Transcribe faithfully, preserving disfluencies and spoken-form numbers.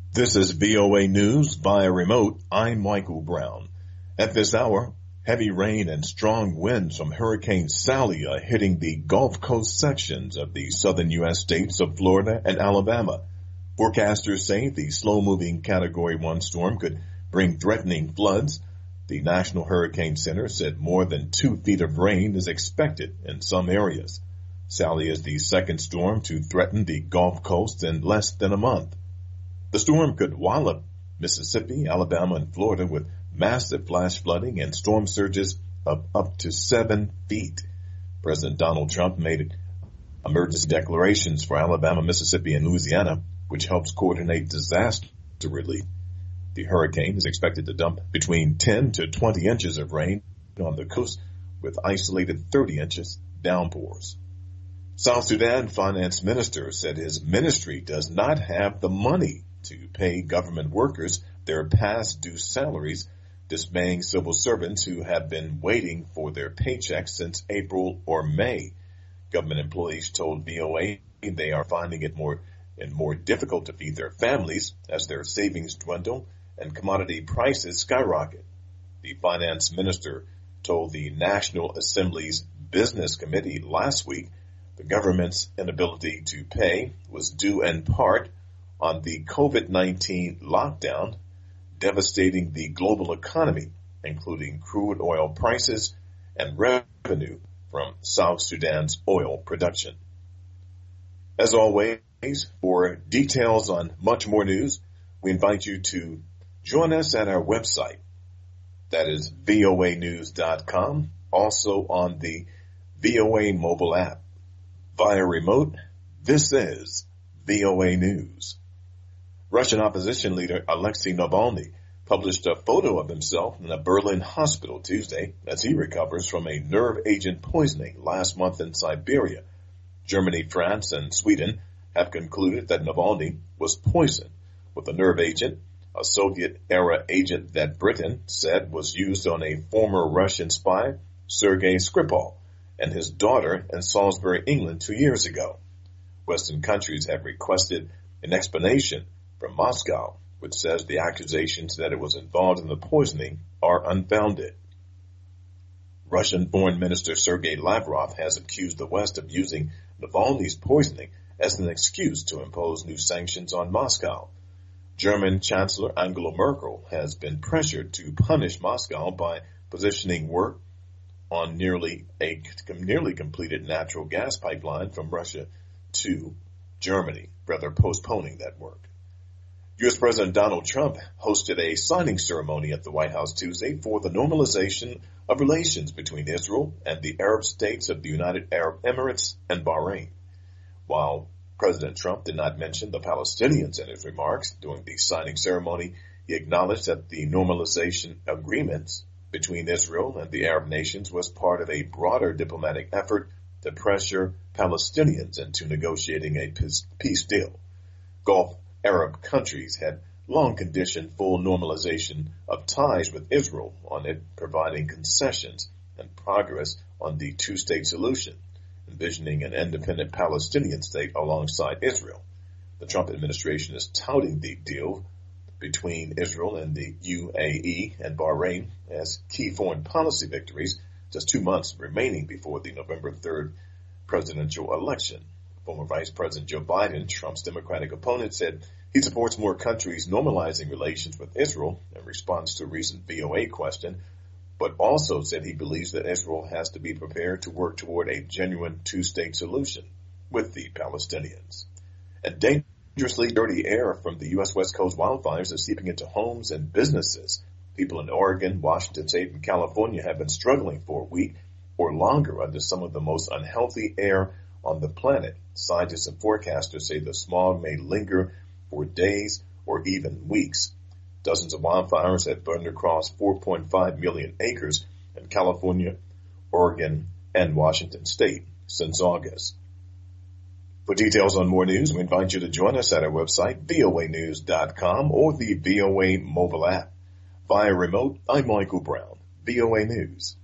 This is V O A News via remote. I'm Michael Brown. At this hour, heavy rain and strong winds from Hurricane Sally are hitting the Gulf Coast sections of the southern U S states of Florida and Alabama. Forecasters say the slow-moving Category one storm could bring threatening floods. The National Hurricane Center said more than two feet of rain is expected in some areas. Sally is the second storm to threaten the Gulf Coast in less than a month. The storm could wallop Mississippi, Alabama, and Florida with massive flash flooding and storm surges of up to seven feet. President Donald Trump made emergency declarations for Alabama, Mississippi, and Louisiana, which helps coordinate disaster relief. The hurricane is expected to dump between ten to twenty inches of rain on the coast with isolated thirty inches downpours. South Sudan finance minister said his ministry does not have the money to pay government workers their past due salaries, dismaying civil servants who have been waiting for their paychecks since April or May. Government employees told V O A they are finding it more and more difficult to feed their families as their savings dwindle and commodity prices skyrocket. The finance minister told the National Assembly's Business Committee last week the government's inability to pay was due in part on the COVID nineteen lockdown devastating the global economy, including crude oil prices and revenue from South Sudan's oil production. As always, for details on much more news, we invite you to join us at our website. That is V O A news dot com, also on the V O A mobile app. Via remote, this is V O A News. Russian opposition leader Alexei Navalny published a photo of himself in a Berlin hospital Tuesday as he recovers from a nerve agent poisoning last month in Siberia. Germany, France, and Sweden have concluded that Navalny was poisoned with a nerve agent, a Soviet-era agent that Britain said was used on a former Russian spy, Sergei Skripal, and his daughter in Salisbury, England, two years ago. Western countries have requested an explanation from Moscow, which says the accusations that it was involved in the poisoning are unfounded. Russian Foreign Minister Sergei Lavrov has accused the West of using Navalny's poisoning as an excuse to impose new sanctions on Moscow. German Chancellor Angela Merkel has been pressured to punish Moscow by positioning work on nearly a nearly completed natural gas pipeline from Russia to Germany, rather postponing that work. U S. President Donald Trump hosted a signing ceremony at the White House Tuesday for the normalization of relations between Israel and the Arab states of the United Arab Emirates and Bahrain. While President Trump did not mention the Palestinians in his remarks during the signing ceremony, he acknowledged that the normalization agreements between Israel and the Arab nations was part of a broader diplomatic effort to pressure Palestinians into negotiating a peace deal. Gulf Arab countries had long conditioned full normalization of ties with Israel on it providing concessions and progress on the two-state solution, envisioning an independent Palestinian state alongside Israel. The Trump administration is touting the deal between Israel and the U A E and Bahrain as key foreign policy victories, just two months remaining before the November third presidential election. Former Vice President Joe Biden, Trump's Democratic opponent, said he supports more countries normalizing relations with Israel in response to a recent V O A question, but also said he believes that Israel has to be prepared to work toward a genuine two-state solution with the Palestinians. And dangerously dirty air from the U S. West Coast wildfires is seeping into homes and businesses. People in Oregon, Washington State, and California have been struggling for a week or longer under some of the most unhealthy air on the planet. Scientists and forecasters say the smog may linger for days or even weeks. Dozens of wildfires have burned across four point five million acres in California, Oregon, and Washington State since August. For details on more news, we invite you to join us at our website, V O A news dot com, or the V O A mobile app. Via remote, I'm Michael Brown, V O A News.